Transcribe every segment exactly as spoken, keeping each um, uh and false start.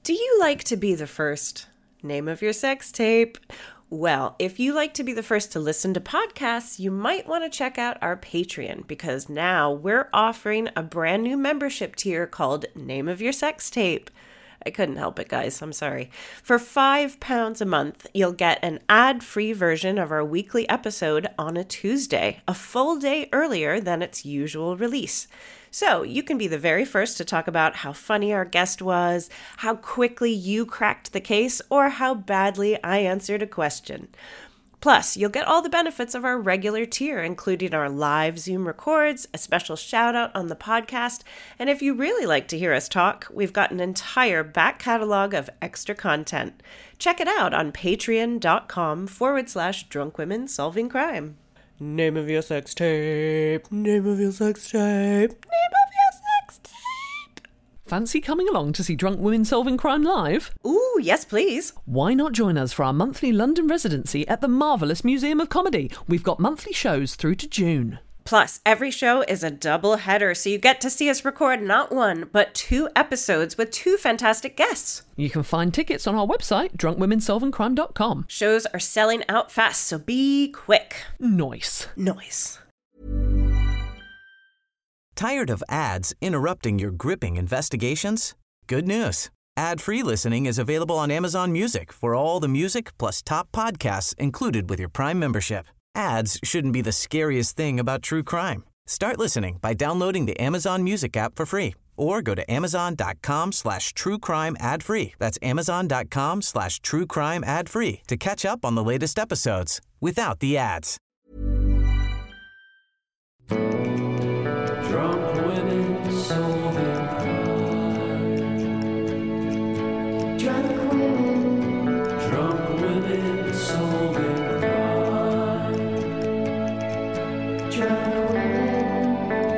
Do you like to be the first? Name of your sex tape. Well, if you like to be the first to listen to podcasts, you might want to check out our Patreon, because now we're offering a brand new membership tier called Name of Your Sex Tape. I couldn't help it, guys. I'm sorry. For five pounds a month, you'll get an ad-free version of our weekly episode on a Tuesday, a full day earlier than its usual release. So you can be the very first to talk about how funny our guest was, how quickly you cracked the case, or how badly I answered a question. Plus, you'll get all the benefits of our regular tier, including our live Zoom records, a special shout out on the podcast, and if you really like to hear us talk, we've got an entire back catalog of extra content. Check it out on patreon.com forward slash drunk women solving crime. Name of your sex tape, name of your sex tape, name of your sex tape. Fancy coming along to see Drunk Women Solving Crime live? Ooh, yes please. Why not join us for our monthly London residency at the Marvellous Museum of Comedy? We've got monthly shows through to June. Plus, every show is a double header, so you get to see us record not one, but two episodes with two fantastic guests. You can find tickets on our website, drunk women solving crime dot com. Shows are selling out fast, so be quick. Nice. Nice. Tired of ads interrupting your gripping investigations? Good news. Ad-free listening is available on Amazon Music for all the music plus top podcasts included with your Prime membership. Ads shouldn't be the scariest thing about true crime. Start listening by downloading the Amazon Music app for free or go to amazon.com slash true crime ad free. That's amazon.com slash true crime ad free to catch up on the latest episodes without the ads. Drunk women solving crime. Drunk women. Drunk women solving crime. Drunk women.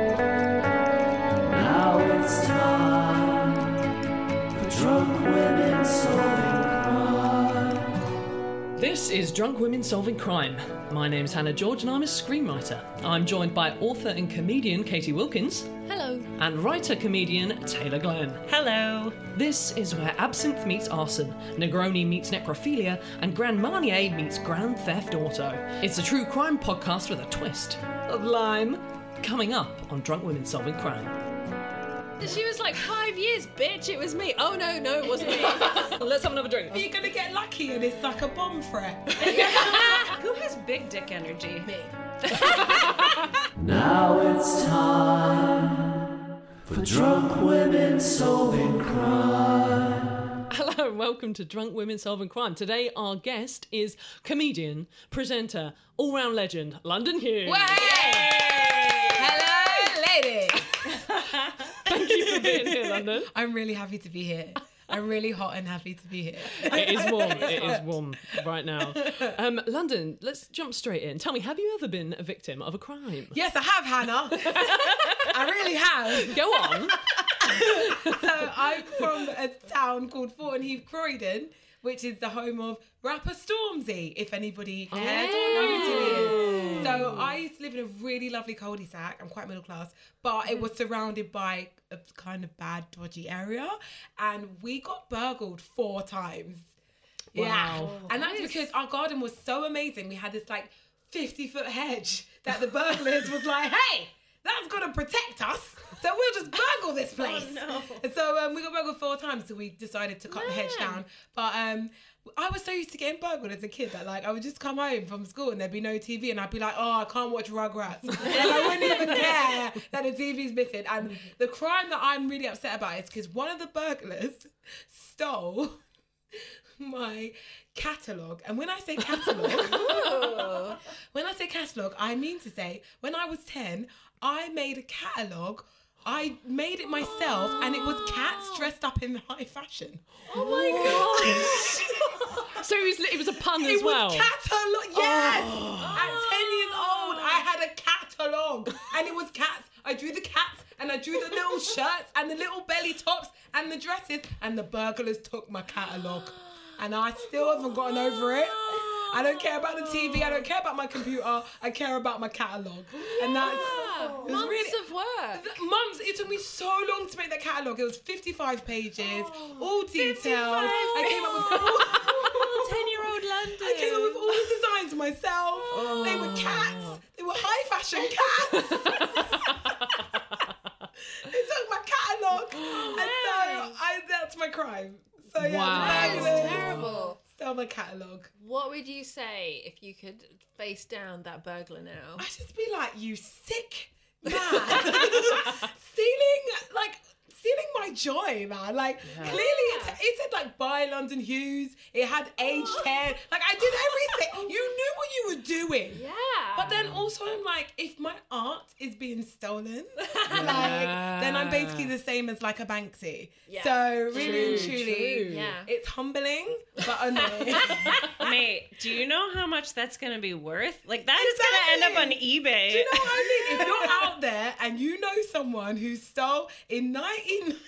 Now it's time for drunk women solving crime. This is Drunk Women Solving Crime. My name's Hannah George and I'm a screenwriter. I'm joined by author and comedian Katie Wilkins. Hello. And writer-comedian Taylor Glenn. Hello. This is where absinthe meets arson, Negroni meets necrophilia, and Grand Marnier meets Grand Theft Auto. It's a true crime podcast with a twist of lime. Coming up on Drunk Women Solving Crime. She was like, five years, bitch, it was me. Oh, no, no, it wasn't me. Let's have another drink. Are you going to get lucky and it's like a bomb threat? Who has big dick energy? Me. Now it's time for drunk women solving crime. Hello and welcome to Drunk Women Solving Crime. Today our guest is comedian, presenter, all-round legend, London Hughes. Way! Hello, ladies. Thank you for being here, London. I'm really happy to be here. I'm really hot and happy to be here. It is warm. It is warm right now. Um, London, let's jump straight in. Tell me, have you ever been a victim of a crime? Yes, I have, Hannah. I really have. Go on. So I'm from a town called Thornton Heath, Croydon, which is the home of rapper Stormzy, if anybody cares or knows who he is. So I used to live in a really lovely cul-de-sac. I'm quite middle class, but it was surrounded by a kind of bad, dodgy area. And we got burgled four times. Wow. Yeah. And that's because our garden was so amazing. We had this like fifty foot hedge that the burglars was like, hey, that's going to protect us. So we'll just burgle this place. Oh, no. And so um, we got burgled four times, so we decided to cut the hedge down. But um, I was so used to getting burgled as a kid that like I would just come home from school and there'd be no T V and I'd be like, oh, I can't watch Rugrats. And I wouldn't even care that the T V's missing. And the crime that I'm really upset about is because one of the burglars stole my catalogue. And when I say catalogue, when I say catalogue, I mean to say when I was ten, I made a catalogue. I made it myself, and it was cats dressed up in high fashion. Oh my gosh! So it was, it was a pun It as well. was catalogue. Yes. Oh. At ten years old, I had a catalogue, and it was cats. I drew the cats, and I drew the little shirts, and the little belly tops, and the dresses, and the burglars took my catalogue, and I still haven't gotten over it. I don't care about the T V. I don't care about my computer. I care about my catalogue. And that's It was Months really- of work. Th- Months. It took me so long to make that catalogue. It was fifty-five pages, all detailed. I came up with all ten-year-old London. I came up with all the designs myself. They were cats. They were high fashion cats. They took my catalogue, and so I, that's my crime. So yeah, Wow. That is burglars terrible. stole my catalogue. What would you say if you could face down that burglar now? I'd just be like, you sick man, stealing like. Stealing my joy, man. Like, clearly it, it said, like, by London Hughes. It had age ten. Like, I did everything. You knew what you were doing. Yeah. But then also, I'm like, if my art is being stolen, like, then I'm basically the same as, like, a Banksy. Yeah. So, really and True, truly, true. Yeah. it's humbling, but annoying. Mate, do you know how much that's going to be worth? Like, that is going to end up on Exactly. eBay. Do you know what I mean? If you're out there and you know someone who stole in nineteen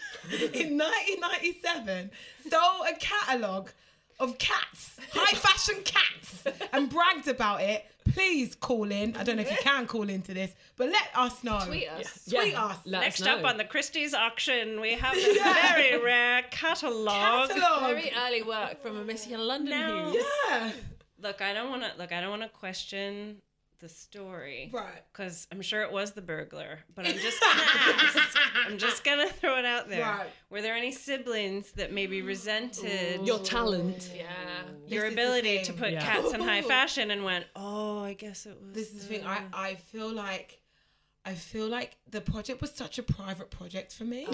in nineteen ninety-seven stole a catalogue of cats, high fashion cats, and bragged about it, please call in. I don't know if you can call into this, but let us know. Tweet us. Tweet Yeah, us. let Next us know. up on the Christie's auction, we have this Yeah. very rare catalogue. Catalogue. Very early work from a Missy in London Now- Hughes. Yeah. Look, I don't want to look. I don't want to question the story, Right. Because I'm sure it was the burglar, but I'm just gonna ask. I'm just gonna throw it out there. Right. Were there any siblings that maybe resented Your talent. Yeah. your This is the ability to thing. put Yeah. cats in high fashion and went, oh, I guess it was. This is the thing. I, I feel like I feel like the project was such a private project for me.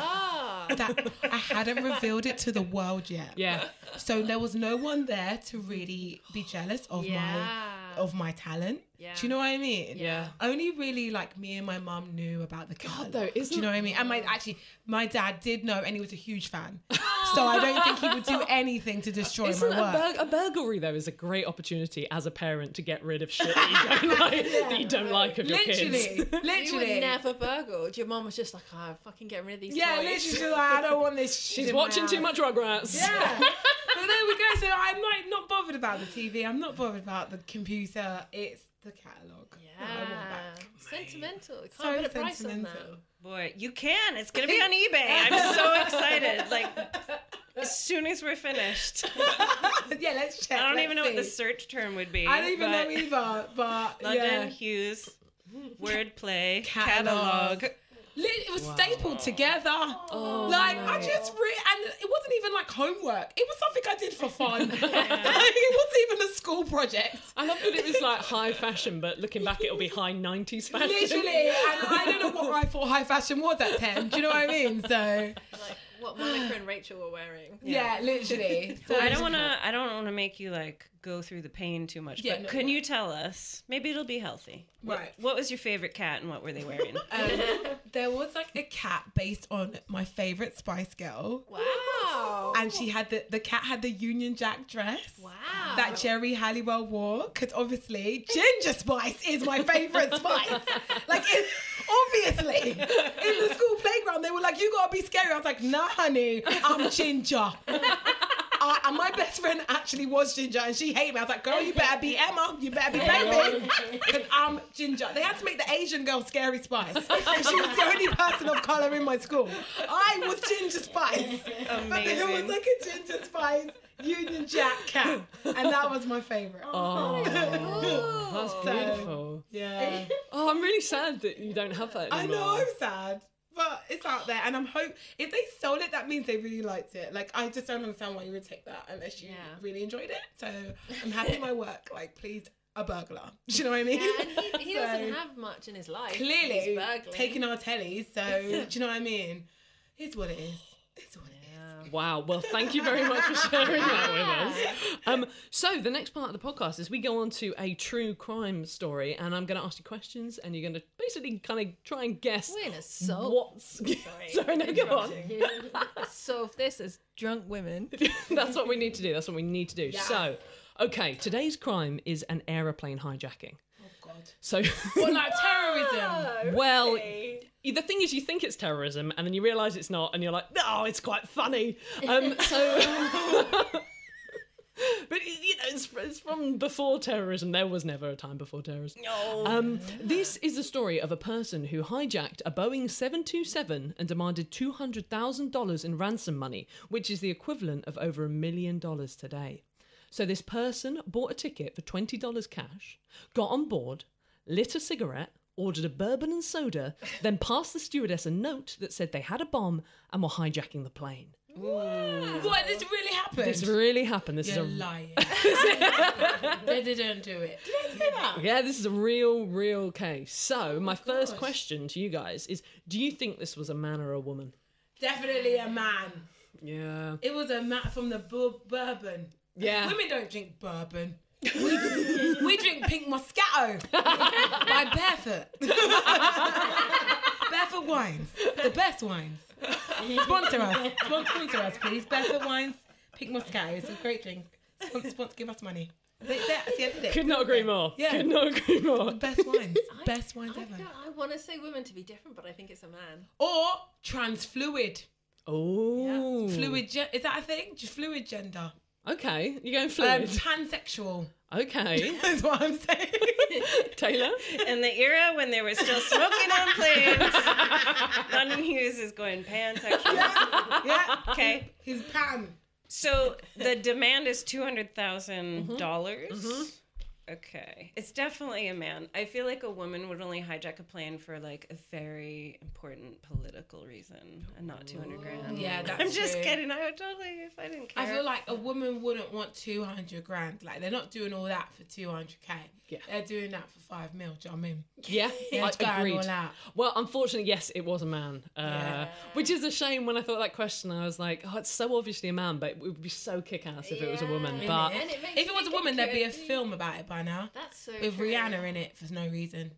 Ah. That I hadn't revealed it to the world yet. Yeah. So there was no one there to really be jealous of Yeah. my of my talent. Yeah. Do you know what I mean? Yeah. Only really like me and my mum knew about the catalog. though, Do isn't- you know what I mean? And my actually my dad did know, and he was a huge fan. So I don't think he would do anything to destroy Isn't my a, work. bur- a burglary though is a great opportunity as a parent to get rid of shit that you don't like, that you don't like of your Literally, kids. You literally. were never burgled. Your mum was just like, oh, fucking get rid of these yeah, toys. literally, she's like, I don't want this. shit She's in my watching too house. much Rugrats. Yeah. But there we go. So I'm like not bothered about the T V. I'm not bothered about the computer. It's the catalogue. that I want Yeah. back. Sentimental. You can't So put a price on sentimental. that. Boy, you can. It's gonna be on eBay. I'm so excited. Like, as soon as we're finished. Yeah, let's check. I don't let's even know what the see. search term would be. I don't even but know either. But London yeah. Hughes, wordplay, Catalogue. catalog. Lit- It was stapled together. Oh, like I just re- and it wasn't even like homework. It was something I did for fun. Like, it wasn't even a school project. I love that it was like high fashion, but looking back, it'll be high nineties fashion. Literally, and I don't know what I thought high fashion was at ten. Do you know what I mean? So Like what Monica and Rachel were wearing. yeah, literally. So I don't want to. I don't want to make you like go through the pain too much. Yeah, but no, can no. you tell us? Maybe it'll be healthy. What- Right. What, was your favorite cat and what were they wearing? Um, there was like a cat based on my favorite Spice Girl. Wow. And she had the the cat had the Union Jack dress. Wow. That Jerry Halliwell wore, because obviously Ginger Spice is my favourite spice. Like, it, obviously, in the school playground, they were like, "You gotta be scary." I was like, "Nah, honey, I'm Ginger." Uh, and my best friend actually was Ginger, and she hated me. I was like, "Girl, you better be Emma. You better be baby, because I'm Ginger." They had to make the Asian girl Scary Spice, and she was the only person of colour in my school. I was Ginger Spice. But there was Amazing. like a Ginger Spice Union Jack cat, and that was my favourite. Oh, that's So, beautiful. yeah. Oh, I'm really sad that you don't have that I anymore. know, I'm sad. But it's out there, and I'm hope if they stole it, that means they really liked it. Like, I just don't understand why you would take that unless you Yeah. really enjoyed it. So I'm happy with my work. Like, please, a burglar. Do you know what I mean? Yeah, and he, he So, doesn't have much in his life. clearly He's burgling. taking our tellies. So do you know what I mean? It's what it is. It's what it is. Wow. Well, thank you very much for sharing that with us. Um, so the next part of the podcast is we go on to a true crime story, and I'm going to ask you questions, and you're going to basically kind of try and guess We're gonna solve. what's. Sorry, no, go on. Solve this as drunk women. That's what we need to do. That's what we need to do. So, okay, today's crime is an aeroplane hijacking. Oh God. So, What, like terrorism? well, the thing is, you think it's terrorism, and then you realise it's not, and you're like, no, it's quite funny. Um, so, But, you know, it's, it's from before terrorism. There was never a time before terrorism. No. Um, this is the story of a person who hijacked a Boeing seven two seven and demanded two hundred thousand dollars in ransom money, which is the equivalent of over a million dollars today. So this person bought a ticket for twenty dollars cash, got on board, lit a cigarette, ordered a bourbon and soda, then passed the stewardess a note that said they had a bomb and were hijacking the plane. What, this really happened? This really happened. This You're is a lying. They didn't do it. Did they say that? Yeah, this is a real, real case. So, Oh my first question to you guys is, do you think this was a man or a woman? Definitely a man. Yeah. It was a man from the bu- bourbon. Yeah. Women don't drink bourbon. We, we drink Pink Moscato by Barefoot. Barefoot Wines. The best wines. Sponsor us. Sponsor us, please. Barefoot Wines, Pink Moscato. It's a great drink. Sponsor, sponsor give us money. They, that's the end of it. Could not agree more. Yeah. Could not agree more. Best wines. Best wines I, ever. don't- I want to say women to be different, but I think it's a man. Or trans fluid. Oh. Fluid. Ge- is that a thing? Just fluid gender. Okay, you're going Um, fluid. pansexual. Okay. That's what I'm saying. Taylor? In the era when they were still smoking on planes, London Hughes is going pansexual. Yeah. Okay. He's pan. So the demand is two hundred thousand dollars. Okay. It's definitely a man. I feel like a woman would only hijack a plane for like a very important political reason and not two hundred grand. Yeah, that's I'm just true. kidding. I would totally, if I didn't care. I feel like a woman wouldn't want two hundred grand. Like, they're not doing all that for two hundred k. Yeah. They're doing that for five mil. Do you know what I mean? Yeah, Yeah, I it's going agreed. all out. Well, unfortunately, yes, it was a man. Uh, Yeah. Which is a shame. When I thought that question, I was like, oh, it's so obviously a man, but it would be so kick-ass if it was a woman. Yeah. But And it makes If it was me a woman, there'd be a think it- film about it by now. That's so With true. Rihanna in it for no reason.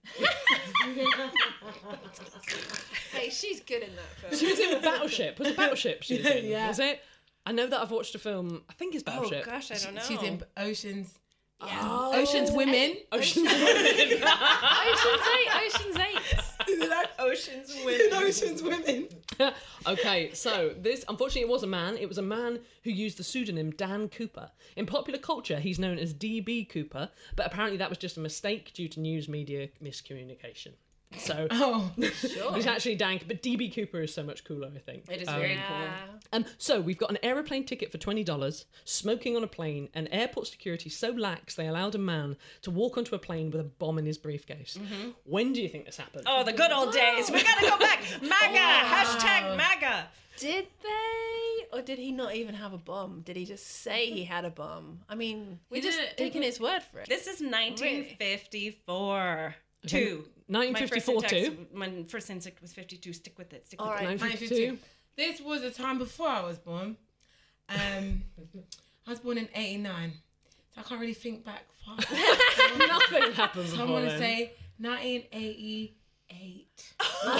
Hey, she's good in that film. she was in Battleship. Was it Battleship she was in? Yeah. Was it? I know that I've watched a film, I think it's oh Battleship. gosh, I don't know. She's in Oceans. Oh. Oceans Women. Ocean's Ocean's Eight. Ocean's Eight. Ocean's Women. Oceans Women. Okay, so this, unfortunately, it was a man. It was a man who used the pseudonym Dan Cooper. In popular culture, he's known as D B Cooper, but apparently that was just a mistake due to news media miscommunication. So Oh. he's actually Dan, but D B Cooper is so much cooler, I think. It is Um, very Yeah. Um, so we've got an aeroplane ticket for twenty dollars, smoking on a plane, and airport security so lax they allowed a man to walk onto a plane with a bomb in his briefcase. When do you think this happened? cool. Oh, the good old days. We gotta go back. MAGA. Hashtag MAGA. Did they? Or did he not even have a bomb? Did he just say he had a bomb? I mean, we're He just didn't- taking his word for it. This is nineteen fifty-four. Two. nineteen fifty-four My first too? insect- My first insect was fifty-two. Stick with it. Stick All with right. it. nineteen fifty-two. This was a time before I was born. Um, I was born in eighty-nine. So I can't really think back far. Nothing happened So before I'm going to then. say nineteen eighty-eight.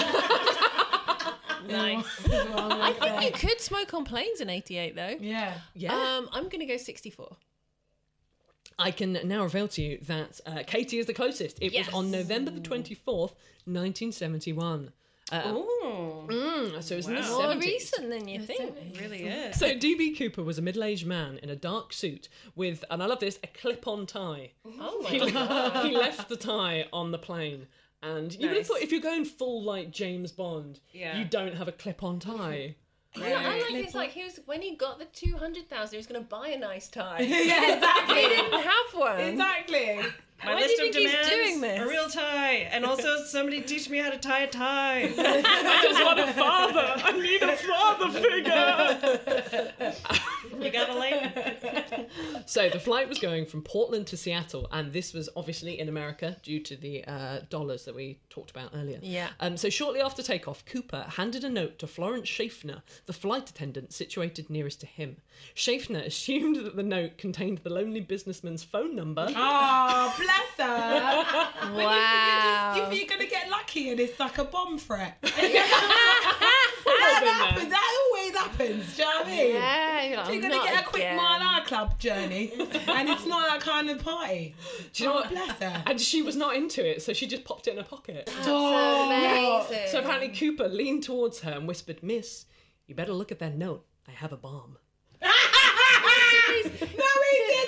Nice. I think you could smoke on planes in eighty-eight, though. Yeah. Yeah. Um, I'm going to go sixty-four. I can now reveal to you that uh, Katie is the closest. It Yes. was on November the twenty-fourth, nineteen seventy-one. Uh, Ooh. mm, so it was in the Wow. More seventies. recent than you think. It really is. So D B Cooper was a middle-aged man in a dark suit with, and I love this, a clip-on tie. Oh my He, god. he left the tie on the plane. And you would have Nice. thought if you're going full like James Bond, Yeah. you don't have a clip-on tie. Yeah, I like it's like he was when he got the two hundred thousand, he was going to buy a nice tie. Yeah, exactly. He didn't have one. Exactly. My Why list do you of think he's demands, doing this? a real tie. And also somebody teach me how to tie a tie. I just want a father. I need a father figure. You got a lane? So the flight was going from Portland to Seattle, and this was obviously in America due to the uh, dollars that we talked about earlier. Yeah. Um, so shortly after takeoff, Cooper handed a note to Florence Schaffner, the flight attendant situated nearest to him. Schaffner assumed that the note contained the lonely businessman's phone number. Oh, bless her. Wow. You think you're going to get lucky and it's like a bomb threat. I've that been there. happens. That always happens. Do you know what I mean? Yeah, you're, like, So you're going "Not to get a quick again." Mile High Club journey and it's not that kind of party. Do you know Oh, what? bless her. And she was not into it, so she just popped it in her pocket. Oh, Amazing. So apparently Cooper leaned towards her and whispered, "Miss, you better look at that note. I have a bomb." no, he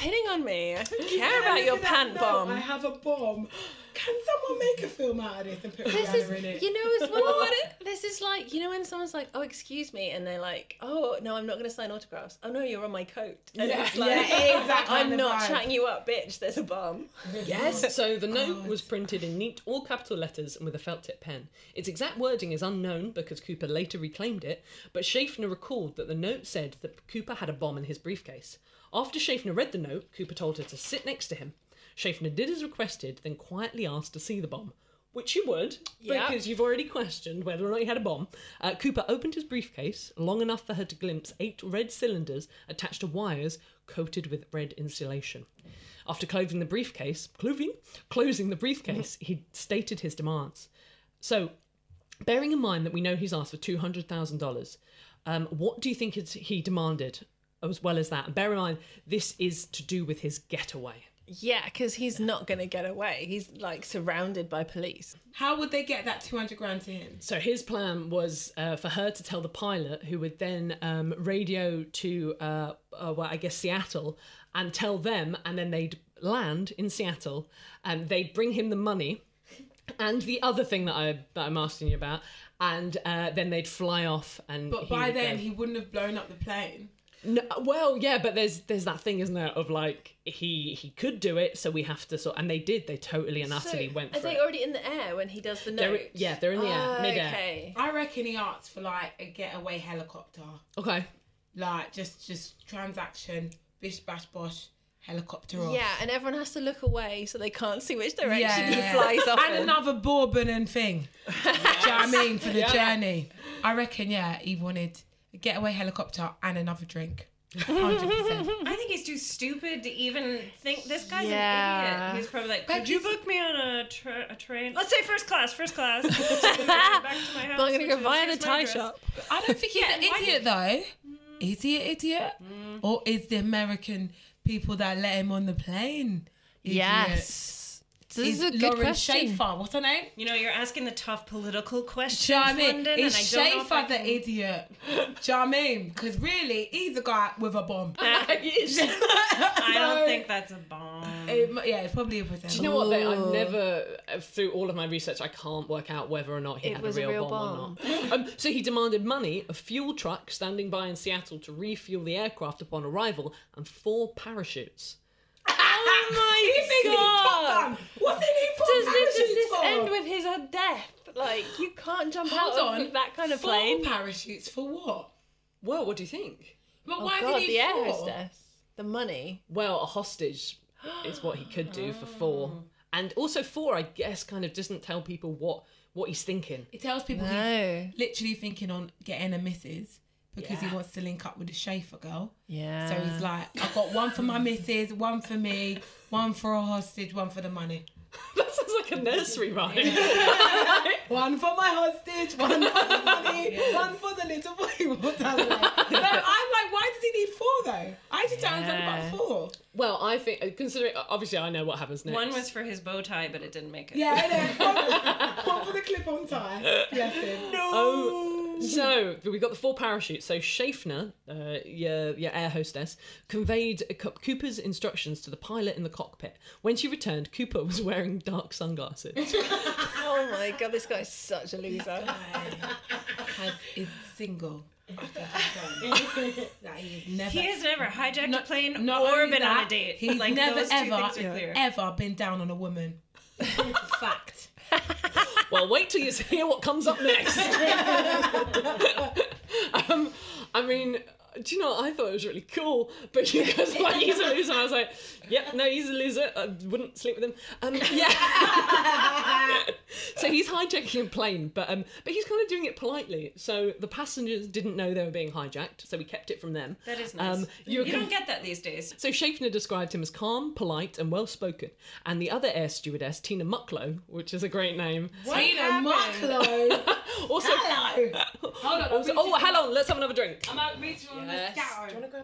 hitting on me. I don't care about your pant No, bomb. I have a bomb. Can someone make a film out of this and put This Rihanna is, in it? you know, as well, this is like, you know, when someone's like, oh, excuse me, and they're like, oh, no, I'm not going to sign autographs. Oh, no, you're on my coat. And Yeah, it's like, yeah, exactly. I'm The not vibe. chatting you up, bitch. There's a bomb. Yes. So the note was printed in neat, all capital letters and with a felt tip pen. Its exact wording is unknown because Cooper later reclaimed it, but Schaffner recalled that the note said that Cooper had a bomb in his briefcase. After Schaffner read the note, Cooper told her to sit next to him. Schaffner did as requested, then quietly asked to see the bomb. Which you would, Yeah. because you've already questioned whether or not he had a bomb. Uh, Cooper opened his briefcase, long enough for her to glimpse eight red cylinders attached to wires coated with red insulation. After closing the briefcase, closing, closing the briefcase, he stated his demands. So, bearing in mind that we know he's asked for two hundred thousand dollars, um, what do you think it's, he demanded as well as that? And bear in mind, this is to do with his getaway. Yeah, because he's not going to get away. He's like surrounded by police. How would they get that two hundred grand to him? So his plan was uh, for her to tell the pilot, who would then um, radio to, uh, uh, well, I guess Seattle, and tell them, and then they'd land in Seattle, and they'd bring him the money, and the other thing that, I, that I'm asking you about, and uh, then they'd fly off. And But he by would then, go- he wouldn't have blown up the plane. No, well, yeah, but there's there's that thing, isn't there, of like he he could do it, so we have to sort. And they did. They totally and utterly So, went are for they it. already in the air when he does the They're- note? yeah, they're in the air, Oh, mid-air. Okay. I reckon he asked for like a getaway helicopter. Okay. Like just just transaction, bish bash bosh, helicopter off. Yeah, and everyone has to look away so they can't see which direction Yeah. he flies off And in. another bourbon and thing. Do you know what I mean? For the Yeah. journey. I reckon, yeah, he wanted a getaway helicopter and another drink. one hundred percent. I think he's too stupid to even think this guy's Yeah. an idiot. He's probably like, But could you he's- book me on a, tra- a train? Let's say first class, first class. Back to my house. But I'm going to go which is- via the here's my tie address. shop. I don't think he's Yeah, an why idiot though. Is he an idiot? Or is the American people that let him on the plane idiots? Yes. So this Is is a good Lauren question. Schaefer, what's her name? You know, you're asking the tough political questions, Do you know what I mean? London, Is and I don't know if I Schaefer the can... idiot? Do you know what I mean? Because really, he's a guy with a bomb. I don't think that's a bomb. It, yeah, it's probably a pretend. Do you know what? They, I've never, uh, through all of my research, I can't work out whether or not he It had was a a real, real bomb, or not. Um, so he demanded money, a fuel truck standing by in Seattle to refuel the aircraft upon arrival, and four parachutes. Oh my god! What's it need for Does this, does parachutes this for? end with his uh, death? Like, you can't jump Hold out on. of that kind of Four plane. parachutes for what? Well, what do you think? But Oh why god, did he the air four? hostess. The money. Well, a hostage is what he could do for four. And also four, I guess, kind of doesn't tell people what, what he's thinking. It tells people No. he's literally thinking on getting a missus because he wants to link up with the Schaefer girl. Yeah. So he's like, I've got one for my missus, one for me, one for a hostage, one for the money. That sounds like a nursery rhyme. One for my hostage, one for the money, one for the little boy. What does that? No, I'm like, why does he need four though? I just don't understand about four. Well, I think, uh, considering, obviously I know what happens next. One was for his bow tie, but it didn't make it. Yeah, I know. One for the clip-on tie. Bless him. Oh, so we got the four parachutes. So Schaffner, uh, your, your air hostess, conveyed Co- Cooper's instructions to the pilot in the cockpit. When she returned, Cooper was wearing dark sunglasses. Oh my god, this guy's such a loser. Has, is single. That he has never, He has never hijacked No- a plane not or only been on a that, date. He's like, never those two ever, things are clear. ever been down on a woman. Fact. Well, wait till you hear what comes up next. um, I mean, do you know what? I thought it was really cool, but you guys were like, he's a loser. And I was like, yep, no, he's a loser. I wouldn't sleep with him. Um, yeah. So he's hijacking a plane, but um, but he's kind of doing it politely. So the passengers didn't know they were being hijacked, so we kept it from them. That is nice. Um, you you don't get that these days. So Schaffner described him as calm, polite, and well-spoken. And the other air stewardess, Tina Mucklow, which is a great name. Tina Mucklow. Also, Hello. Hold on. also oh, hold on, let's have another drink. I'm out reaching on the scout.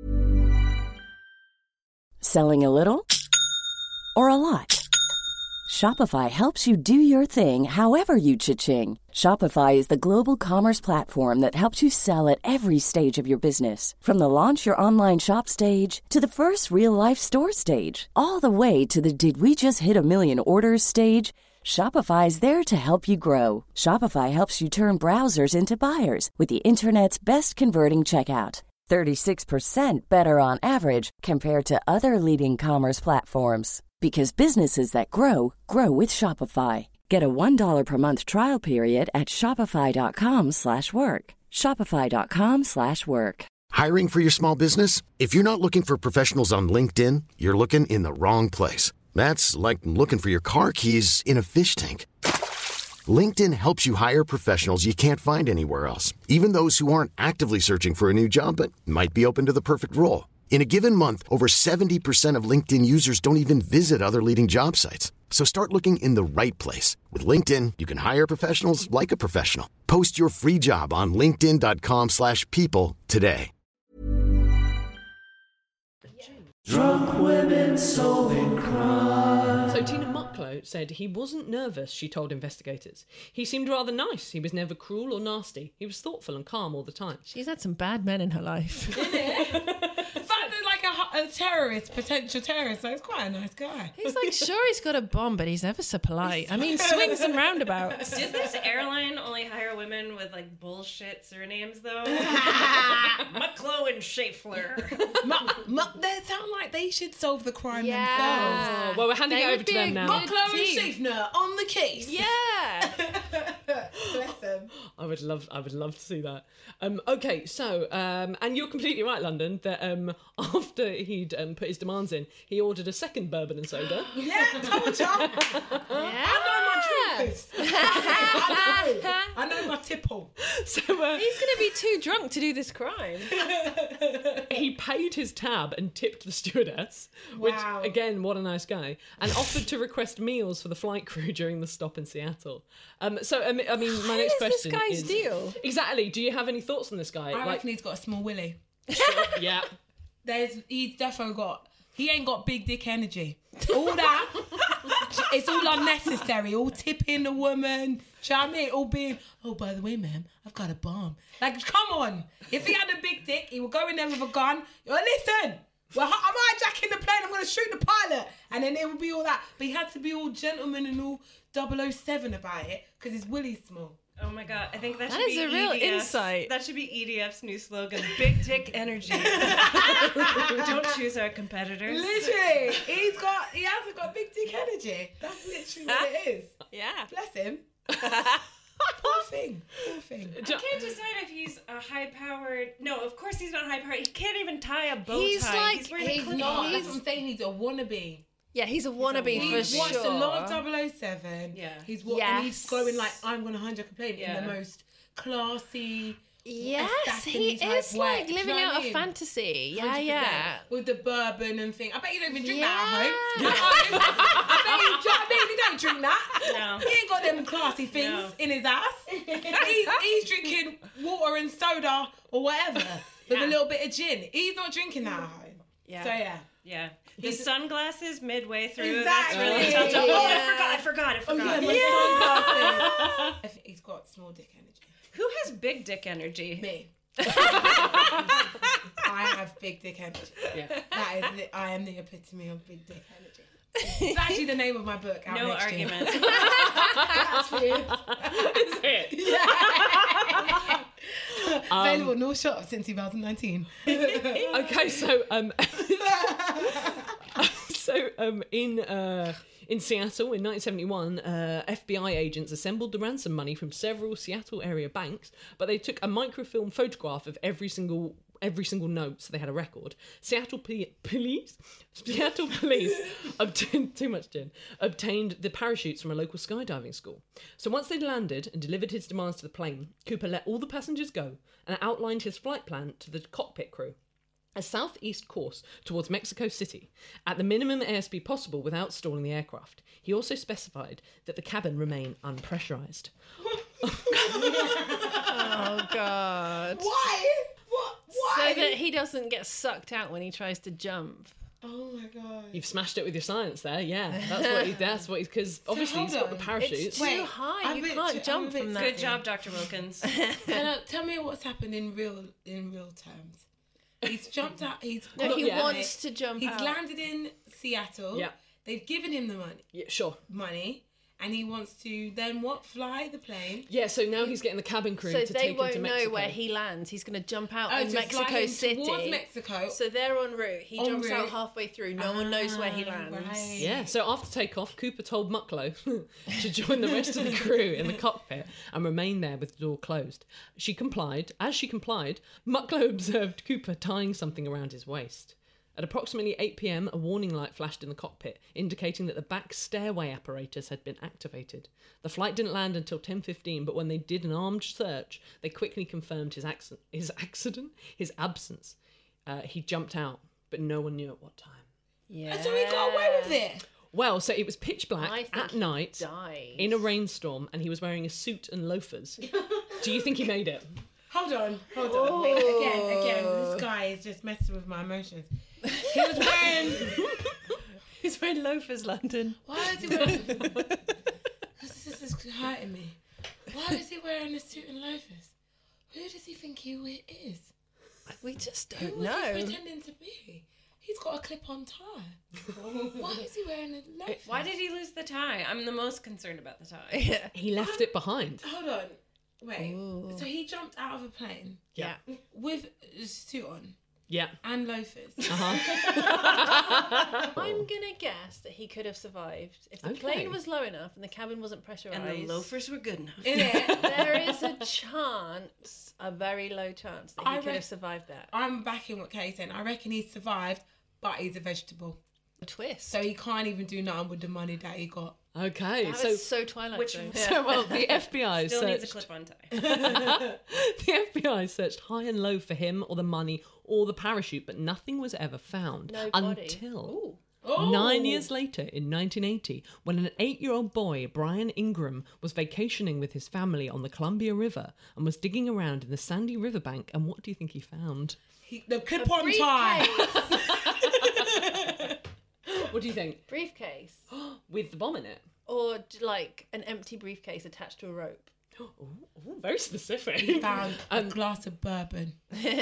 Selling a little or a lot? Shopify helps you do your thing however you cha-ching. Shopify is the global commerce platform that helps you sell at every stage of your business. From the launch your online shop stage to the first real-life store stage, all the way to the did we just hit a million orders stage. Shopify is there to help you grow. Shopify helps you turn browsers into buyers with the internet's best converting checkout. thirty-six percent better on average compared to other leading commerce platforms. Because businesses that grow, grow with Shopify. Get a one dollar per month trial period at shopify.com slash work. Shopify.com slash work. Hiring for your small business? If you're not looking for professionals on LinkedIn, you're looking in the wrong place. That's like looking for your car keys in a fish tank. LinkedIn helps you hire professionals you can't find anywhere else, even those who aren't actively searching for a new job but might be open to the perfect role. In a given month, over seventy percent of LinkedIn users don't even visit other leading job sites. So start looking in the right place. With LinkedIn, you can hire professionals like a professional. Post your free job on linkedin.com slash people today. Drunk women solving crime. So Tina Mucklow said he wasn't nervous, she told investigators. He seemed rather nice. He was never cruel or nasty. He was thoughtful and calm all the time. She's had some bad men in her life. Like a, a terrorist, potential terrorist, so he's quite a nice guy. He's like, sure, he's got a bomb, but he's ever so polite. I mean, swings and roundabouts. Did this airline only hire women with like bullshit surnames though? Mucklow and Schaeffler. Muck, muck, they sound like they should solve the crime Yeah. themselves. Oh, well, we're handing They it would over to be a them now. good- Mucklow and team. Schaeffner on the case. Yeah. Bless them. I would love, I would love to see that. Um, okay, so um, and you're completely right, London. That um, after he'd um, put his demands in, he ordered a second bourbon and soda. Yeah, told ya. I know my drinkers. I know. I know my tipple. So uh, He's going to be too drunk to do this crime. he paid his tab and tipped the stewardess, which Wow. again, what a nice guy, and offered to request meals for the flight crew during the stop in Seattle. Um, so I mean, I mean my next is this question guy's is deal? exactly. Do you have any thoughts on this guy? I reckon he's got a small willy. yeah. There's he's defo got he ain't got big dick energy. All that it's all unnecessary. All tipping the woman. Do you know what I mean? All being, oh, by the way, ma'am, I've got a bomb. Like, come on. If he had a big dick, he would go in there with a gun. Oh, listen, well, I'm hijacking the plane. I'm going to shoot the pilot. And then it would be all that. But he had to be all gentleman and all double oh seven about it because his willy's small. Oh my god, I think that should That be is a real E D F's insight. That should be E D F's new slogan, Big Dick Energy. Don't choose our competitors. Literally, he's got, he hasn't got big dick energy. That's literally what it is. Yeah. Bless him. Poor thing. Poor thing. I can't decide if he's a high-powered... No, of course he's not high-powered. He can't even tie a bow He's tie. like- he's wearing He's a clip not. on. That's what I'm saying. He's a wannabe. Yeah, he's a wannabe He's for a He's sure. watched a lot of double oh seven. Yeah. He's wa- and he's Yes. going like, I'm going to hundred complaint Yeah. in the most classy. Yes, assassin-y he type is way. like Do you living know what out I a mean? fantasy. Yeah, one hundred percent. yeah. With the bourbon and thing. I bet you don't even drink that Yeah. at home. At home. I bet you, do you know what I mean? He don't drink that. No. He ain't got them classy things No. in his ass. he's, he's drinking water and soda or whatever with Yeah. a little bit of gin. He's not drinking that at home. Yeah. So yeah. Yeah. The He's- sunglasses midway through. Exactly. That's really tough. Oh, I Yeah. forgot. I forgot. I Oh forgot. yeah, my sunglasses. I think he's got small dick energy. Who has big dick energy? Me. I have big dick energy. Yeah. That is, the, I am the epitome of big dick energy. It's actually the name of my book. Out No next argument. Year. Actually, Is it? available no shop since twenty nineteen. Okay, so um, so um, in uh, in Seattle in nineteen seventy-one, uh, F B I agents assembled the ransom money from several Seattle area banks, but they took a microfilm photograph of every single every single note, so they had a record. Seattle Poli- police, Seattle police obtained too much gin, obtained the parachutes from a local skydiving school. So once they'd landed and delivered his demands to the plane, Cooper let all the passengers go and outlined his flight plan to the cockpit crew. A southeast course towards Mexico City, at the minimum airspeed possible without stalling the aircraft. He also specified that the cabin remain unpressurized. Oh, God. Why? What? Why? So that he doesn't get sucked out when he tries to jump. Oh my my God. You've smashed it with your science there, yeah. That's what he, that's what he's, because obviously hold he's got the on. parachutes. It's too Wait, high. I'm You a bit can't too- jump I'm a bit from that. Good thing. job, Doctor Wilkins. Hello, tell me what's happened in real in real terms. He's jumped out. He's No, got he the money. wants to jump He's out. landed in Seattle. Yeah. They've given him the money. Yeah, sure. Money, and he wants to then what? Fly the plane. Yeah, so now he's getting the cabin crew So to they take him won't to know Mexico. where he lands. He's going to jump out Oh, in to fly Mexico him City. towards Mexico. So they're en route. He En jumps out route. halfway through. No one knows where he Ah, lands. right. Yeah, so after takeoff, Cooper told Mucklow to join the rest of the crew in the cockpit and remain there with the door closed. She complied. As she complied, Mucklow observed Cooper tying something around his waist. At approximately eight p.m, a warning light flashed in the cockpit, indicating that the back stairway apparatus had been activated. The flight didn't land until ten fifteen, but when they did an armed search, they quickly confirmed his, acc- his accident, his absence. Uh, he jumped out, but no one knew at what time. Yeah. And so he got away with it. Well, so it was pitch I black think at he night died. in a rainstorm, and he was wearing a suit and loafers. Do you think he made it? Hold on, hold on. Wait, again, again, this guy is just messing with my emotions. He was wearing. He's wearing loafers, London. Why is he wearing? This, this is hurting me. Why is he wearing a suit and loafers? Who does he think he wi- is? We just Who don't was know. he pretending to be? He's got a clip-on tie. Why is he wearing a loafers? Why did he lose the tie? I'm the most concerned about the tie. He left it behind. Hold on. Wait. So he jumped out of a plane Yeah. with a suit on Yeah. and loafers. Uh-huh. I'm gonna guess that he could have survived if the Okay. plane was low enough and the cabin wasn't pressurized. And the loafers were good enough. In it. There is a chance, a very low chance, that he I could re- have survived that. I'm backing what Katie's saying. I reckon he survived, but he's a vegetable. A twist. So he can't even do nothing with the money that he got. Okay, that so was so Twilight Which- Zone. so well, the F B I Still needs a searched. clip-on tie. The F B I searched high and low for him or the money or the parachute, but nothing was ever found No body. until Oh. nine years later, in nineteen eighty, when an eight-year-old boy, Brian Ingram, was vacationing with his family on the Columbia River and was digging around in the sandy riverbank. And what do you think he found? He, the clip-on tie. What do you think? Briefcase. With the bomb in it. Or j- like an empty briefcase attached to a rope. Ooh, ooh, very specific. He found a glass of bourbon.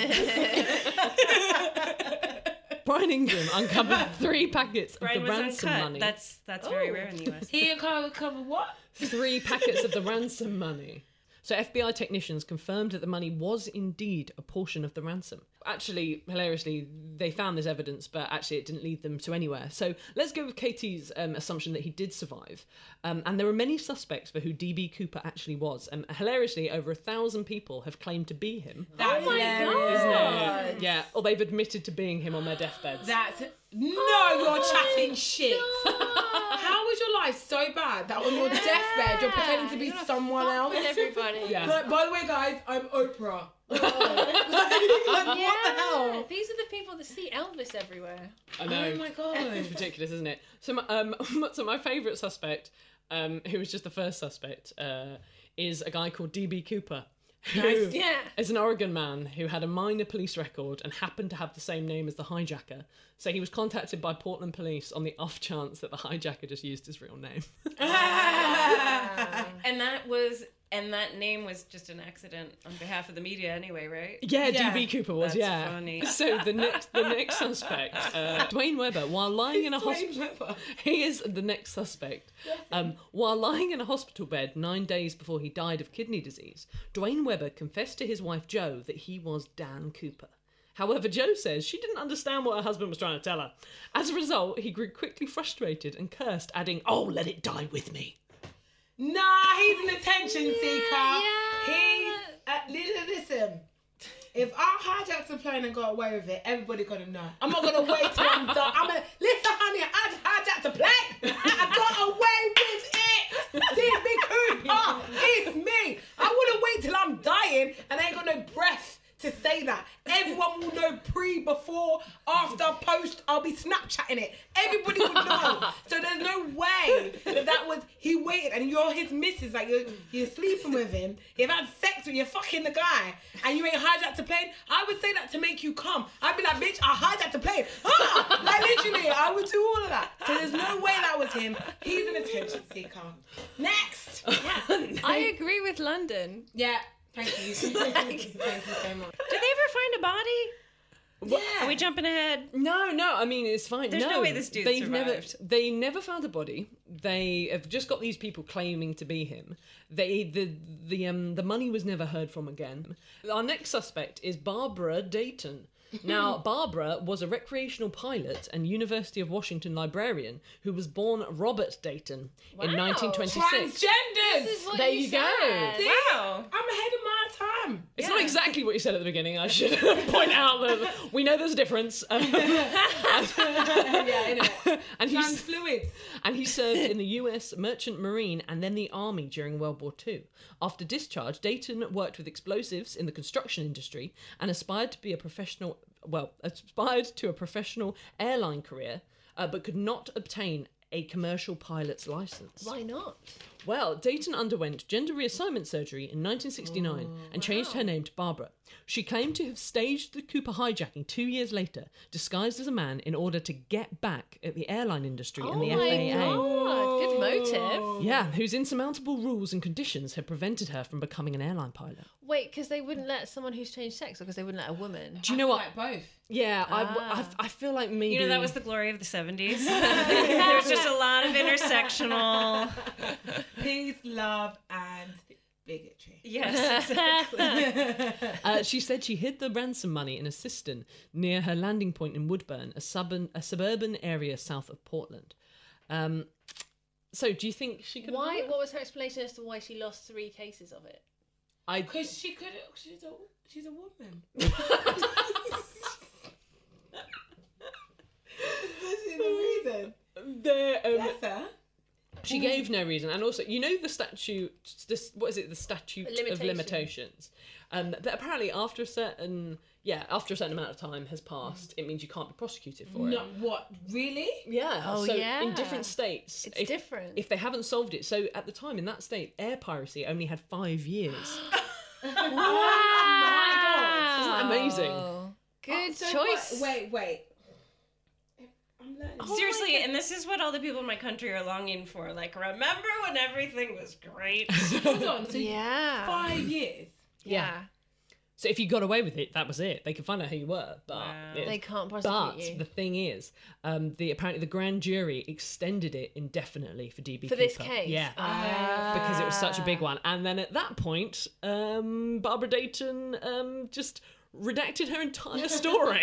Brian Ingram uncovered three packets of Brian the was ransom uncut. money. That's that's very rare in the U S. He uncovered cover what? Three packets of the ransom money. So F B I technicians confirmed that the money was indeed a portion of the ransom. Actually, hilariously, they found this evidence, but actually it didn't lead them to anywhere. So let's go with Katie's um, assumption that he did survive. Um, and there are many suspects for who D B Cooper actually was. And hilariously, over a thousand people have claimed to be him. That's hilarious. Isn't it? Yeah, or they've admitted to being him on their deathbeds. That's no, you're chatting shit. How was your life so bad that on your deathbed you're pretending to be You're gonna someone fuck else? with everybody. Yeah. Like, by the way, guys, I'm Oprah. like, like, what the hell? These are the people that see Elvis everywhere. I know. Oh my god. It's ridiculous, isn't it? So, my, um, so my favourite suspect, um, who was just the first suspect, uh, is a guy called D B Cooper, who Nice. Yeah. is an Oregon man who had a minor police record and happened to have the same name as the hijacker. So he was contacted by Portland police on the off chance that the hijacker just used his real name. And that was and that name was just an accident on behalf of the media anyway, right? Yeah, Yeah. D B Cooper was, That's yeah. funny. So the next the next suspect, uh, Dwayne Webber, while lying in a hospital, he is the next suspect. Um, while lying in a hospital bed nine days before he died of kidney disease, Dwayne Webber confessed to his wife Jo that he was Dan Cooper. However, Jo says she didn't understand what her husband was trying to tell her. As a result, he grew quickly frustrated and cursed, adding, "Oh, let it die with me." Nah, he's an attention seeker. yeah. He, uh, listen, listen. If I hijacked a plane and got away with it, everybody gonna know. I'm not gonna wait till I'm done. I'm gonna listen, honey. I hijacked a plane. I got away with it. D B Cooper, it's me. I wouldn't wait till I'm dying and I ain't got no breath to say that. Everyone will know pre, before, after, post. I'll be Snapchatting it. Everybody will know. So there's no way that that was, he waited and you're his missus, like you're, you're sleeping with him. You've had sex with, you're fucking the guy and you ain't hijacked the plane. I would say that to make you come. I'd be like, bitch, I hijacked the plane. Ah! Like literally, I would do all of that. So there's no way that was him. He's an attention seeker. Next. Yeah. I agree with London. Yeah. Thank you. Thank you. Thank you so much. Did they ever find a body? Yeah. Are we jumping ahead? No, no. I mean, it's fine. There's no, no way this dude they've survived. never. They never found a body. They have just got these people claiming to be him. They the the um the money was never heard from again. Our next suspect is Barbara Dayton. Now, Barbara was a recreational pilot and University of Washington librarian who was born Robert Dayton in Wow. nineteen twenty-six. Transgenders. This is what There you, you go. said. See? Wow. I'm ahead of my time. It's not exactly what you said at the beginning. I should point out that we know there's a difference. Um, Yeah, innit? and he's Trans fluids. and he served in the U S Merchant Marine and then the Army during World War Two. After discharge, Dayton worked with explosives in the construction industry and aspired to be a professional, well, aspired to a professional airline career, uh, but could not obtain a commercial pilot's license. Why not? Well, Dayton underwent gender reassignment surgery in nineteen sixty-nine and changed her name to Barbara. She claimed to have staged the Cooper hijacking two years later, disguised as a man in order to get back at the airline industry and the Oh my F A A. God, good motive. Yeah, whose insurmountable rules and conditions had prevented her from becoming an airline pilot. Wait, because they wouldn't let someone who's changed sex, or because they wouldn't let a woman? Do you know what? Like both. Yeah, Ah. I, I, I feel like maybe... You know, that was the glory of the seventies. There's just a lot of intersectional. Peace, love, and bigotry. Yes, exactly. Uh, she said she hid the ransom money in a cistern near her landing point in Woodburn, a, suburban, a suburban area south of Portland. Um, so, do you think she could? Why? What was her explanation as to why she lost three cases of it? I Because she could. She's a. She's a woman. This is the reason. there. Um, Bless her. she gave no reason, and also, you know, the statute. This what is it? The statute of Limitation. limitations. Um, that apparently, after a certain yeah, after a certain amount of time has passed, it means you can't be prosecuted for it. No, what? Really? Yeah. Oh, so yeah. in different states, It's if, different. if they haven't solved it. So at the time in that state, air piracy only had five years. Wow. Isn't that amazing? Good So choice. what- Wait, wait. I'm learning. Seriously, and this is what all the people in my country are longing for. Like, remember when everything was great? Hold on. So Yeah. five years. Yeah. So if you got away with it, that was it. They could find out who you were, but Wow. it- They can't But prosecute you. the thing is, um, the apparently the grand jury extended it indefinitely for D B For this Cooper. case? Yeah. Ah. Because it was such a big one. And then at that point, um, Barbara Dayton um, just redacted her entire story.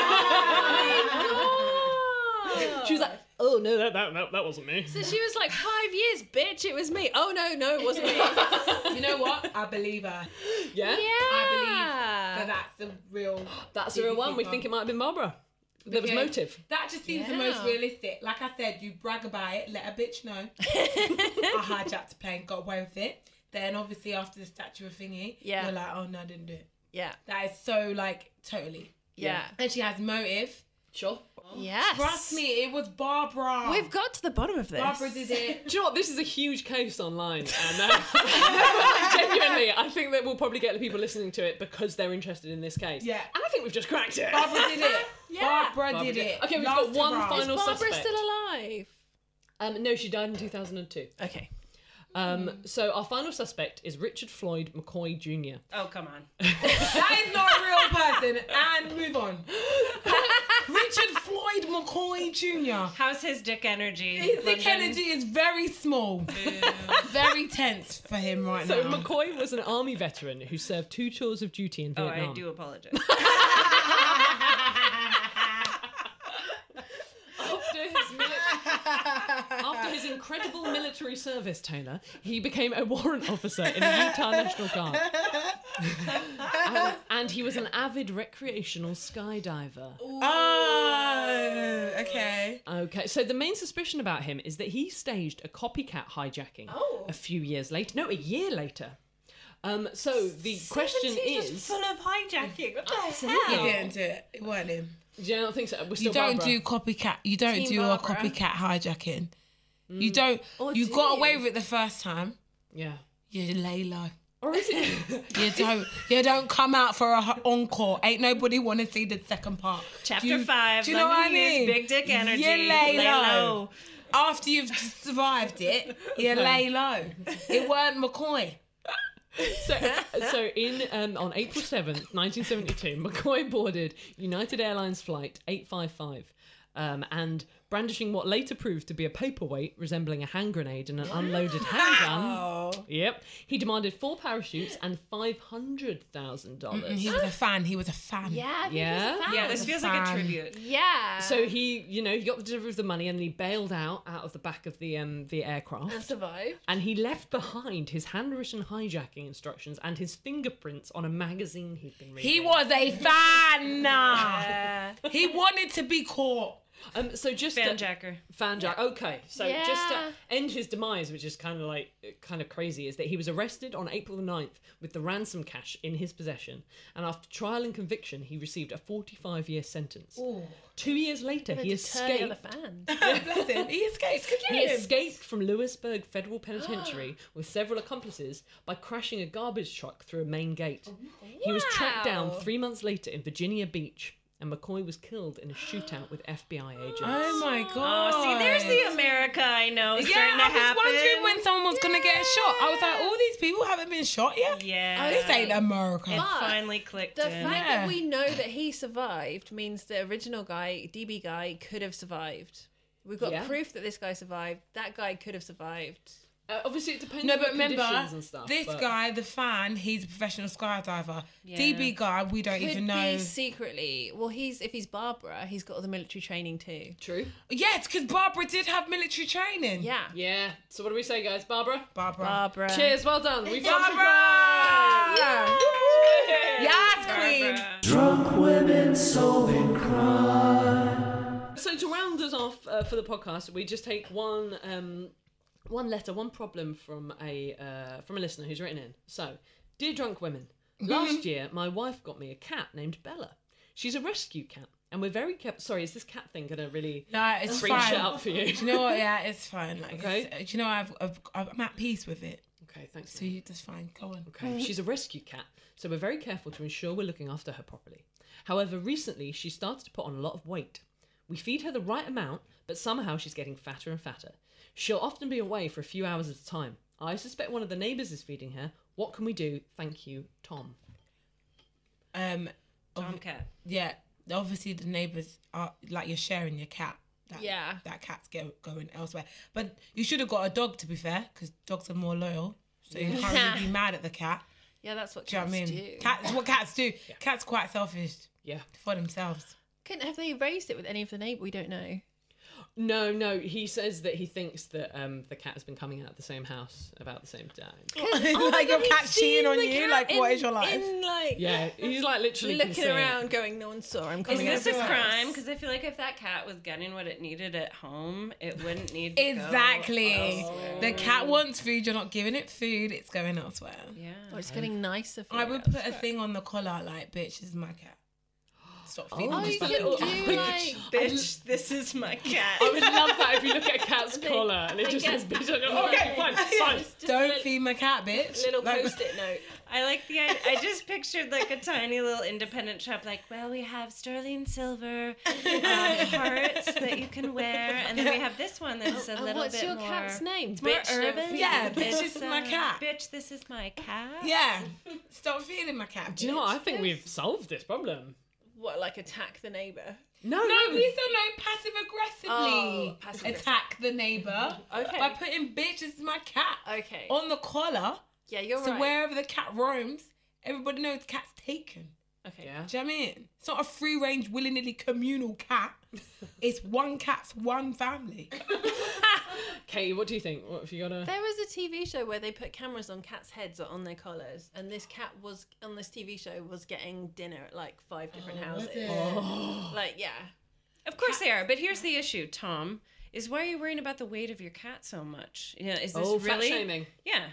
She was like, oh, no, that, that, that, that wasn't me. So she was like, five years, bitch, it was me. Oh, no, no, it wasn't me. You know what? I believe her. Yeah? I believe that that's the real. That's the real one. We think it might have been Barbara. There was Because motive. That just seems the Yeah. most realistic. Like I said, you brag about it, let a bitch know. I hijacked a plane, got away with it. Then obviously after the statue of thingy, Yeah. you're like, oh no, I didn't do it. Yeah. That is so like totally. Yeah. And she has motive. Sure. Yes. Trust me, it was Barbara. We've got to the bottom of this. Barbara did it. Do you know what? This is a huge case online. And uh, genuinely, I think that we'll probably get the people listening to it because they're interested in this case. Yeah. And I think we've just cracked it. Barbara did it. Yeah. Barbara, Barbara did did it. it. Okay, we've Last got one hurrah. final Is Barbara suspect. still alive? Um, no, she died in two thousand two. Okay. Um, so our final suspect is Richard Floyd McCoy Junior Oh, come on. That is not a real person. And move on. Richard Floyd McCoy Junior How's his dick energy? His dick London? energy is very small. Very tense for him right So now. McCoy was an army veteran who served two tours of duty in Oh, Vietnam. I do apologize. After his, mili- After his incredible military service, Taylor, he became a warrant officer in the Utah National Guard. um, and he was an avid recreational skydiver. Oh, okay. Okay, so the main suspicion about him is that he staged a copycat hijacking Oh. a few years later. No, a year later. Um, so the question is, full of hijacking. What the Absolutely. He hell? didn't do it. It wasn't him. do you not think so? We're still You don't Barbara. do copycat. You don't Team do Barbara. a copycat hijacking. You don't. Or you do got you? away with it the first time. Yeah. You lay low. Or is it? You don't. You don't come out for a h- encore. Ain't nobody want to see the second part. Chapter Do you- five. Do you let know me what I use mean? Big dick energy. You lay, Lay low. low. After you've survived it, you lay low. It weren't McCoy. So, so in um, on April seventh, nineteen seventy-two, McCoy boarded United Airlines flight eight five five, um, and brandishing what later proved to be a paperweight resembling a hand grenade and an unloaded handgun. Yep, he demanded four parachutes and five hundred thousand dollars. He was a fan. He was a fan. Yeah, I think Yeah? he's a fan. Yeah, this feels like a Fan. tribute. Yeah. So he, you know, he got the delivery of the money and he bailed out out of the back of the um the aircraft. and survived. And he left behind his handwritten hijacking instructions and his fingerprints on a magazine he'd been reading. He was a fan. He wanted to be caught. Um, so just Fanjacker. Fanjack. Okay, so just to Yeah. end his demise, which is kind of like kind of crazy, is that he was arrested on April the ninth with the ransom cash in his possession, and after trial and conviction, he received a forty-five year sentence. Two years later, he Deter the other escaped. fans. Bless him. He escaped. Good for He him. escaped from Lewisburg Federal Penitentiary with several accomplices by crashing a garbage truck through a main gate. He was tracked down Wow. three months later in Virginia Beach, and McCoy was killed in a shootout with F B I agents. Oh my god. Oh, see, there's the America I know Yeah, starting to I was happen. wondering when someone was gonna get shot. I was like, all these people haven't been shot yet. Yeah. This ain't America. It But finally clicked The in. fact Yeah. that we know that he survived means the original guy, D B guy, could have survived. We've got Yeah. proof that this guy survived. That guy could have survived. Uh, obviously, it depends No, on but the remember, conditions and stuff. this but- guy, the fan, he's a professional skydiver. Yeah. D B guy, we don't Could even know. be secretly. Well, he's if he's Barbara, he's got all the military training too. True. Yes, because Barbara did have military training. Yeah. Yeah. So what do we say, guys? Barbara? Barbara. Barbara. Cheers. Well done. We've got Barbara! Yes, Queen. Barbara. Drunk women solving crime. So to round us off uh, for the podcast, we just take one um, one letter, one problem from a uh, from a listener who's written in. So, dear drunk women, last year my wife got me a cat named Bella. She's a rescue cat, and we're very kept. Sorry, is this cat thing gonna really No, it's bring fine. shit up for you? Do you know what? Yeah, it's fine. Like, Okay. it's- do you know I've, I've, I'm at peace with it. Okay, thanks. So you just fine. Go on. Okay, she's a rescue cat, so we're very careful to ensure we're looking after her properly. However, recently she started to put on a lot of weight. We feed her the right amount, but somehow she's getting fatter and fatter. She'll often be away for a few hours at a time. I suspect one of the neighbours is feeding her. What can we do? Thank you, Tom. Um, Tomcat. yeah. Obviously, the neighbours are like you're sharing your cat. That, Yeah. That cat's go, going elsewhere. But you should have got a dog, to be fair, because dogs are more loyal. So you can't really be mad at the cat. Yeah, that's what Do you know cats what I mean? do. Cats, what cats do. Cats quite selfish Yeah. for themselves. Couldn't have they raised it with any of the neighbour? We don't know. No, no, he says that he thinks that um, the cat has been coming out of the same house about the same time. like your cat's cheating on the you. cat Like, what in- is your life? In, like, Yeah, he's like literally looking can see it. around, going, "No one saw. I'm Is coming this out a of the crime? house." Because I feel like if that cat was getting what it needed at home, it wouldn't need to Exactly. go elsewhere. The cat wants food. You're not giving it food. It's going elsewhere. Yeah. Or it's getting nicer. For I it would put a elsewhere. thing on the collar like, "Bitch, this is my cat." Stop feeding Oh, this you fucking could cat. do like Bitch, this is my cat. I would love that if you look at a cat's collar and it just says bitch on it. Okay, fine, fine. Don't feed my cat, bitch. little Like- post-it note. I like the I, I just pictured like a tiny little independent shop like, well, we have sterling silver um, hearts that you can wear, and then we have this one that's a And little what's bit your more cat's name? it's more Bitch, never urban. feed Yeah, the bitch, cat. this is my cat. Bitch, this is my cat. Yeah. Stop feeding my cat. Do you know what? I bitch. think we've solved this problem. What, like attack the neighbour? No, No, no, we still know passive aggressively Oh, passive-aggressive. attack the neighbour Okay. by putting "bitch, this is my cat" Okay. on the collar. Yeah, you're So right. wherever the cat roams, everybody knows the cat's taken. Okay. Yeah. Do you know what I mean? It's not a free range, willy nilly communal cat. It's one cat for one family. Katie, what do you think? What have you got a? There was a T V show where they put cameras on cats' heads or on their collars, and this cat was on this T V show was getting dinner at like five different houses. Like, yeah. Of course they are, but here's the issue, Tom. Is why are you worrying about the weight of your cat so much? Yeah, is this Oh, fat really? shaming. Yeah.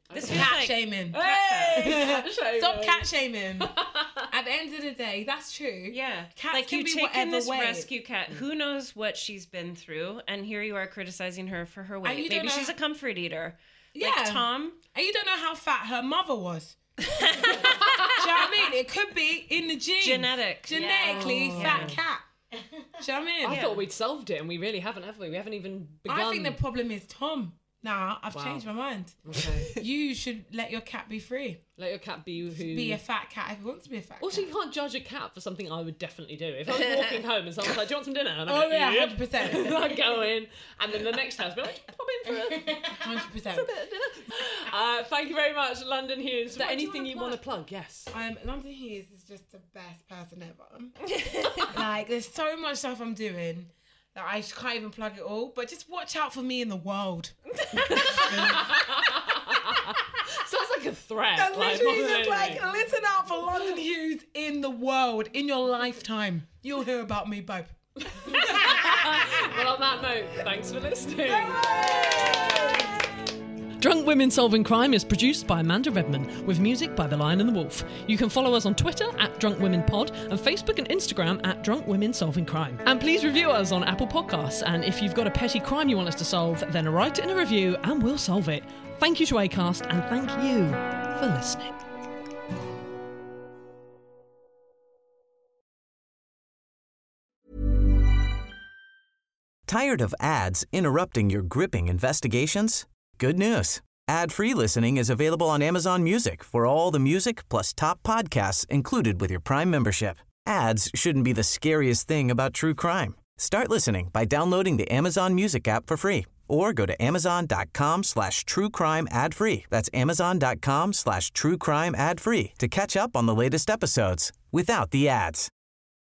This feels cat like shaming. Hey, cat shaming. Stop cat shaming. At the end of the day, that's true. Yeah, Cats like can you've be taken whatever this way. rescue cat. Who knows what she's been through, and here you are criticizing her for her And weight. you don't Maybe know- she's a comfort eater. Yeah. Like Tom. And you don't know how fat her mother was. Do you know what I mean? It could be in the genes. Genetic. Genetically Yeah. fat Yeah. cat. Do you know what I mean? I thought we'd solved it, and we really haven't, have we? We haven't even begun. I think the problem is Tom. Nah, I've Wow. changed my mind. Okay. You should let your cat be free. Let your cat be who... Be a fat cat if he wants to be a fat Also, cat. you can't judge a cat for something I would definitely do. If I was walking home and someone was like, do you want some dinner? And I'm Oh, like, yeah, "Yep." one hundred percent. I'd go in, and then the next house, be like, pop in for a... one hundred percent. Uh, thank you very much, London Hughes. Is there What do you anything wanna you plug? want to plug? Yes. Um, London Hughes is just the best person ever. Like, there's so much stuff I'm doing that I just can't even plug it all. But just watch out for me in the world. Sounds like a threat. That's like, literally more than just like, anything. listen out for London Hughes in the world, in your lifetime. You'll hear about me, babe. Well, on that note, thanks for listening. Drunk Women Solving Crime is produced by Amanda Redman with music by The Lion and the Wolf. You can follow us on Twitter at Drunk Women Pod and Facebook and Instagram at Drunk Women Solving Crime. And please review us on Apple Podcasts. And if you've got a petty crime you want us to solve, then write it in a review and we'll solve it. Thank you to Acast and thank you for listening. Tired of ads interrupting your gripping investigations? Good news. Ad-free listening is available on Amazon Music for all the music plus top podcasts included with your Prime membership. Ads shouldn't be the scariest thing about true crime. Start listening by downloading the Amazon Music app for free or go to amazon.com slash true crime ad free. That's amazon.com slash true crime ad free to catch up on the latest episodes without the ads.